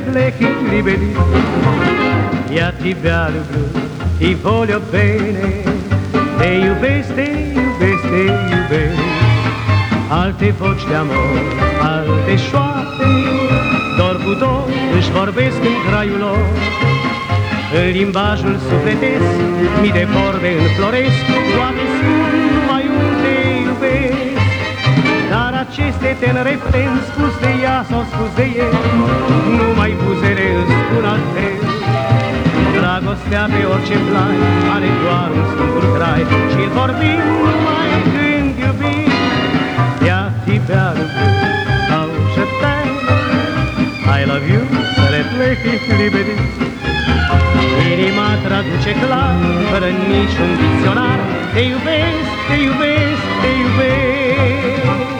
rifleti liberi. Io ti bealo, ti voglio bene, te iubesc, te iubesc, te iubesc. Alte voci d'amor, alte șoapte, dor cu dor își vorbesc în graiul lor. În limbajul sufletesc, mii de vorbe înfloresc, toate spun numai un te iubesc. Dar aceste tenere refren spus de ea sau spus de el, numai buzele îți spun altfel. Dragostea pe orice plan are doar un singur trai și-l vorbim numai când iubim. Ea ti bealo sau je t'aime, I love you, să reflecti liberi. Inima traduce clar, fără niciun dicționar, te iubesc, te iubesc, te iubesc.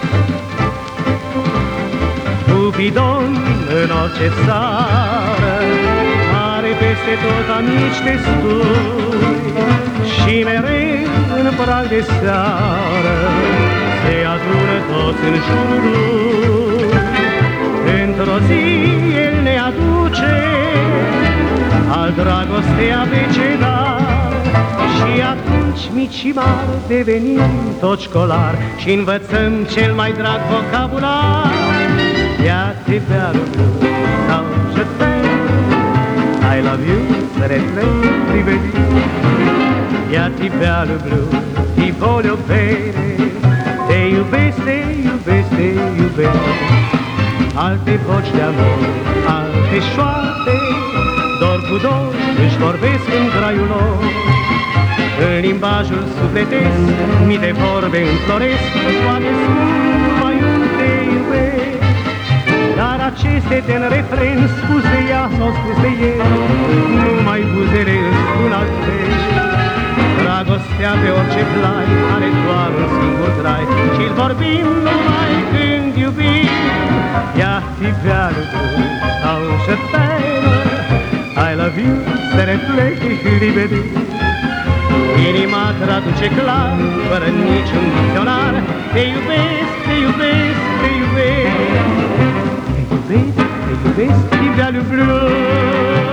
Cupidon în orice țară are peste tot amici destui și mereu în prag de seară se adună toți în jurul lui. Într-o zi el ne aduce al dragostei abecedar și atunci mici și mari devenim toți școlari și învățăm cel mai drag vocabular. Ea te bealo sau je t'aime, I love you, să reflecti liberi. Ea ti bealo blu, ti voglio bene, te iubesc, te iubesc, te iubesc. Alte voci de amor, alte șoapte, dor cu dor își vorbesc în graiul lor. În limbajul sufletesc, mii de vorbe înfloresc, toate spun numai un te iubesc. Dar aceste ten refren spus de ea sau spus de el, numai buzele îți spun altfel. Dragostea pe orice plai are doar un singur trai și-l vorbim numai când iubim. Ea ti bealo sau je t'aime, I love you, să reflecti liberi. Inima traduce clar, fără niciun dicționar, te iubesc, te iubesc, te iubesc. Te iubesc, te iubesc, ti bealo blu.